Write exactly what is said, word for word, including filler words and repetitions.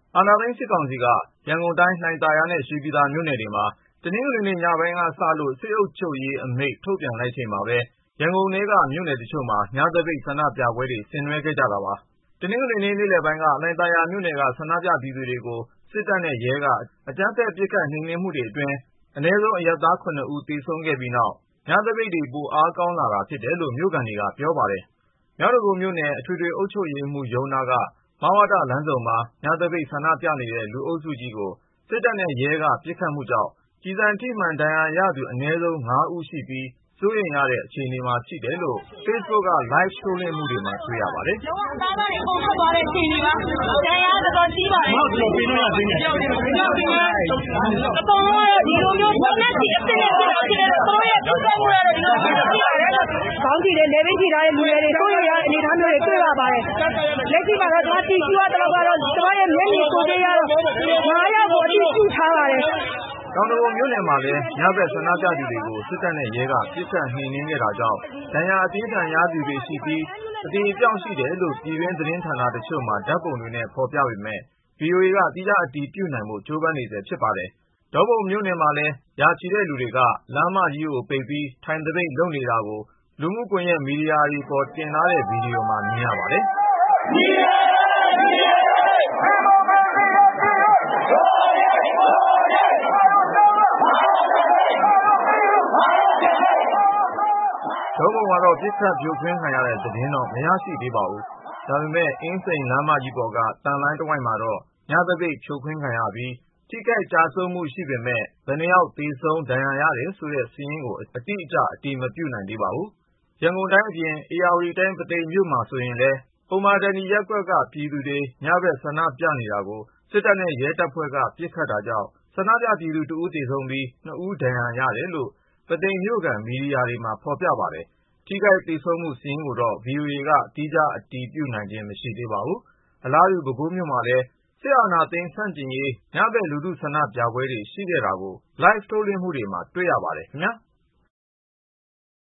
အာဏာသိမ်းစစ်ကောင်စီကရန်ကုန်တိုင်းလှိုင်သာယာနဲ့ရွှေပြည်သာမြို့နယ်တွေမှာတနင်္ဂနွေနေ့ညပိုင်းကစလို့စစ်အုပ်ချုပ်ရေးအမိန့်ထုတ်ပြန်လိုက်ချိန်မှာပဲရန်ကုန်ထဲကမြို့နယ်တချို့မှာညသပိတ်ဆန္ဒပြပွဲတွေဆင်နွှဲခဲ့ကြတာပါ။တနင်္ဂနွေနေ့နေ့လယ်ပိုင်းကလှိုင်သာယာမြို့နယ်ကဆန္ဒပြပြည်သူတွေကိုစစ်တပ်နဲ့ရဲကအကြမ်းဖက်ပစ်ခတ်နှိမ်နင်းမှုတွေအတွင်းအနည်းဆုံးအရပ်သား ခုနစ် ဦးသေဆုံးခဲ့ပြီးနောက်ညသပိတ်တွေပိုအားကောင်းလာတာဖြစ်တယ်လို့မြို့ခံတွေကပြောပါတယ်။မြောက်ဒဂုံမြို့နယ်အထွေထွေအုပ်ချုပ်ရေးမှူးရုံးနာကမဝတလမ်းဆုံမှာညသပိတ်ဆန္ဒပြနေတဲ့လူအုပ်စုကြီးကိုစစ်တပ်နဲ့ရဲကပစ်ခတ်မှုကြောင့်ကျည်ဆံထိမှန်ဒဏ်ရာရသူအနည်းဆုံး ငါး ဦးရှိပြီးစိုးရိမ်ရတဲ့အခြေအနေမှာရှိတယ်လို့ Facebook က Live ထုတ်လွှင့်မှုတွေမှာတွေ့ရပါတယ်။လုံးဝသားသားတွေပုံထွက်သွားတဲ့အခြေအနေပါ။ဒဏ်ရာတော်တော်ကြီးပါတယ်။ဟုတ်ကဲ့ပြင်းတော့ပြင်းတယ်။အပေါ်တော့ဒီလိုမျိုးပုံနဲ့ဒီအစ်စ်နဲ့ဖြစ်နေတယ်တော့ရဲ့ပြဿနာတွေဒီလိုဖြစ်နေတယ်။ကောင်းကြည့်တယ်လေဘိတ်ကြည့်ထားတဲ့လူတွေစိုးရိမ်ရတဲ့အနေအထားမျိုးတွေတွေ့ရပါတယ်။လက်ရှိမှာတော့ဒါတီရှူရတော့ကတော့ကျွန်တော်ရဲ့မျက်မြင်ကိုယ်တွေ့ရတော့ငါးယောက်ကိုအတိကျထားပါတယ်။တောင်တဘုံမြို့နယ်မှာလည်းညဘက်ဆန္ဒပြသူတွေကိုစစ်တပ်နဲ့ရဲကပစ်ခတ်နှိမ်နင်းခဲ့တာကြောင့်ဒဏ်ရာအပြင်းထန်ရသူတွေရှိပြီးအသေအပျောက်ရှိတယ်လို့ပြည်တွင်းသတင်းဌာနတချို့မှာဓာတ်ပုံတွေနဲ့ဖော်ပြပေမဲ့ ဗွီအိုအေကသီးခြားအတည်ပြုနိုင်ဖို့ကြိုးပမ်းနေဆဲဖြစ်ပါတယ်။ဒေါပုံမြို့နယ်မှာလည်းရာချီတဲ့လူတွေကလမ်းမကြီးကိုပိတ်ပြီးထိုင်သပိတ်လုပ်နေတာကိုလူမှုကွန်ရက်မီဒီယာတွေပေါ်တင်ထားတဲ့ဗီဒီယိုမှာမြင်ရပါတယ်။ ဒေါပုံမှာတော့ပစ်ခတ်ဖြိုခွင်းခံရတဲ့သတင်းတော့မရရှိသေးပါဘူး။ဒါပေမဲ့အင်းစိန်လမ်းမကြီးပေါ်ကသံလိုင်းတစ်ဝိုက်မှာတော့ညသပိတ်ဖြိုခွင်းခံရပြီးထိခိုက်ကျဆုံးမှုရှိပေမဲ့ဘယ်နှစ်ယောက်သေဆုံးဒဏ်ရာရတယ်ဆိုတဲ့စာရင်းကိုအတိအကျအတည်မပြုနိုင်သေးပါဘူး။ရန်ကုန်တိုင်းအပြင်ဧရာဝတီတိုင်းပုသိမ်မြို့မှာဆိုရင်လည်းဥမ္မာဒဏီရပ်ကွက်ကပြည်သူတွေညဘက်ဆန္ဒပြနေတာကိုစစ်တပ်နဲ့ရဲတပ်ဖွဲ့ကပစ်ခတ်တာကြောင့်ဆန္ဒပြပြည်သူတစ်ဦးသေဆုံးပြီးနှစ်ဦးဒဏ်ရာရတယ်လို့ပုသိမ်မြို့ခံမီဒီယာတွေမှာဖော်ပြပါတယ်။ထိခိုက်သေဆုံးမှုစာရင်းကိုတော့ ဗွီအိုအေကသီးခြားအတည်ပြုနိုင်ခြင်းမရှိသေးပါဘူး။အလားတူပဲခူးမြို့မှာလည်းစစ်အာဏာသိမ်းဆန့်ကျင်ရေးညဘက်လူထုဆန္ဒပြပွဲတွေရှိခဲ့တာကို Live ထုတ်လွှင့်မှုတွေမှာတွေ့ရပါတယ်ခင်ဗျာ။